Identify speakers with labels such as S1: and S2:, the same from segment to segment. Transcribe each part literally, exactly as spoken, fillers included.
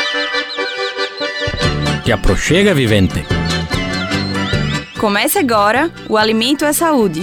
S1: Te aproxega, vivente.
S2: Comece agora o Alimento é Saúde.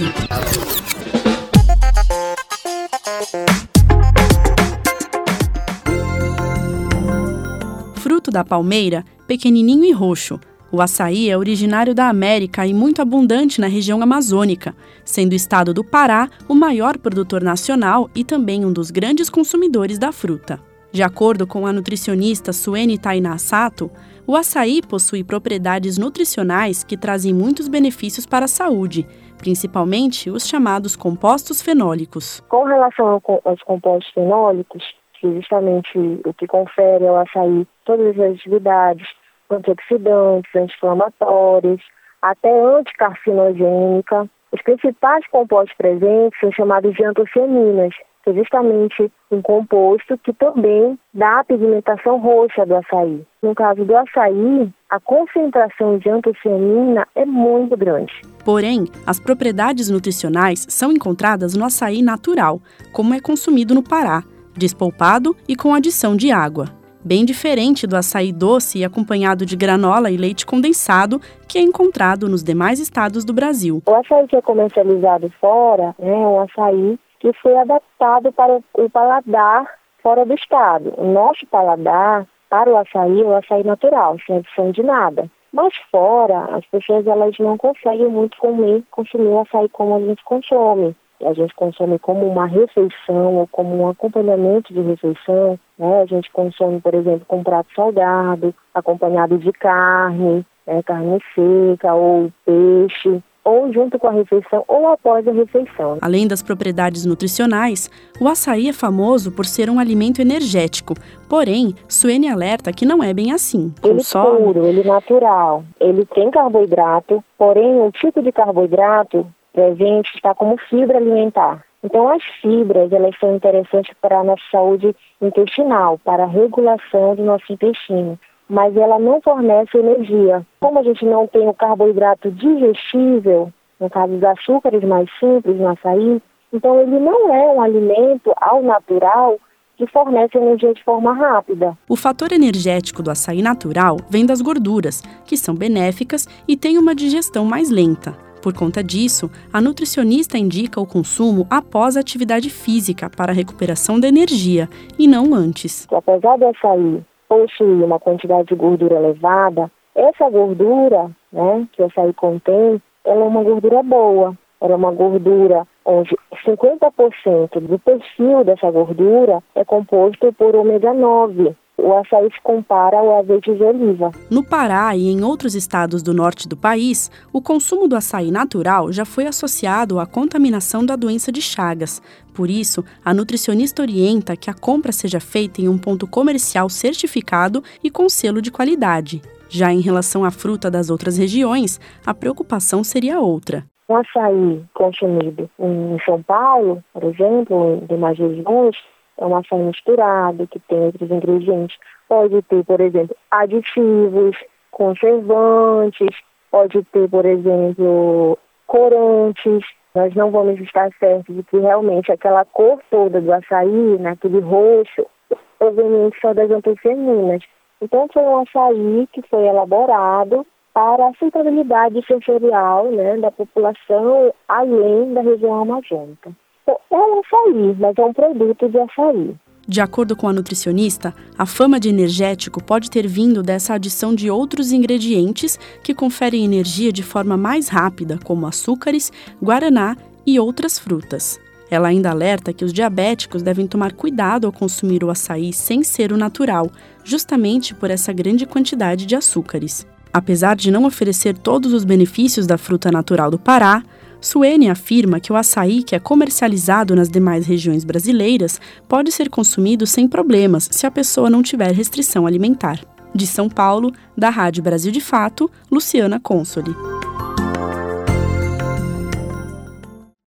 S3: Fruto da palmeira, pequenininho e roxo, o açaí é originário da América e muito abundante na região amazônica, sendo o estado do Pará o maior produtor nacional e também um dos grandes consumidores da fruta. De acordo com a nutricionista Suene Tainá Sato, o açaí possui propriedades nutricionais que trazem muitos benefícios para a saúde, principalmente os chamados compostos fenólicos.
S4: Com relação aos compostos fenólicos, que justamente o que confere ao açaí todas as atividades antioxidantes, anti-inflamatórias, até anticarcinogênica, os principais compostos presentes são chamados de antocianinas, que é justamente um composto que também dá a pigmentação roxa do açaí. No caso do açaí, a concentração de antocianina é muito grande.
S3: Porém, as propriedades nutricionais são encontradas no açaí natural, como é consumido no Pará, despolpado e com adição de água. Bem diferente do açaí doce e acompanhado de granola e leite condensado, que é encontrado nos demais estados do Brasil.
S4: O açaí que é comercializado fora é um açaí que foi adaptado para o paladar fora do estado. O nosso paladar para o açaí é o açaí natural, sem adição de nada. Mas fora, as pessoas elas não conseguem muito comer, consumir o açaí como a gente consome. A gente consome como uma refeição ou como um acompanhamento de refeição, né? A gente consome, por exemplo, com um prato salgado, acompanhado de carne, né? Carne seca ou peixe, ou junto com a refeição ou após a refeição.
S3: Além das propriedades nutricionais, o açaí é famoso por ser um alimento energético. Porém, Suene alerta que não é bem assim.
S4: Ele
S3: só...
S4: puro, ele natural, ele tem carboidrato, porém o tipo de carboidrato presente está como fibra alimentar. Então, as fibras, elas são interessantes para a nossa saúde intestinal, para a regulação do nosso intestino, mas ela não fornece energia. Como a gente não tem o carboidrato digestível, no caso dos açúcares mais simples no açaí, então ele não é um alimento ao natural que fornece energia de forma rápida.
S3: O fator energético do açaí natural vem das gorduras, que são benéficas e têm uma digestão mais lenta. Por conta disso, a nutricionista indica o consumo após a atividade física para a recuperação da energia e não antes.
S4: Apesar do açaí possuir uma quantidade de gordura elevada, essa gordura, né, que o açaí contém, ela é uma gordura boa. Ela é uma gordura onde cinquenta por cento do perfil dessa gordura é composto por ômega nove. O açaí se compara ao azeite de oliva.
S3: No Pará e em outros estados do norte do país, o consumo do açaí natural já foi associado à contaminação da doença de Chagas. Por isso, a nutricionista orienta que a compra seja feita em um ponto comercial certificado e com selo de qualidade. Já em relação à fruta das outras regiões, a preocupação seria outra.
S4: O açaí consumido em São Paulo, por exemplo, em demais regiões, é um açaí misturado, que tem outros ingredientes. Pode ter, por exemplo, aditivos, conservantes, pode ter, por exemplo, corantes. Nós não vamos estar certos de que realmente aquela cor toda do açaí, naquele roxo, é proveniente só das antocianinas. Então, foi um açaí que foi elaborado para a aceitabilidade sensorial, né, da população além da região amazônica. É um açaí, mas é um produto de açaí.
S3: De acordo com a nutricionista, a fama de energético pode ter vindo dessa adição de outros ingredientes que conferem energia de forma mais rápida, como açúcares, guaraná e outras frutas. Ela ainda alerta que os diabéticos devem tomar cuidado ao consumir o açaí sem ser o natural, justamente por essa grande quantidade de açúcares. Apesar de não oferecer todos os benefícios da fruta natural do Pará, Suene afirma que o açaí que é comercializado nas demais regiões brasileiras pode ser consumido sem problemas se a pessoa não tiver restrição alimentar. De São Paulo, da Rádio Brasil de Fato, Luciana Consoli.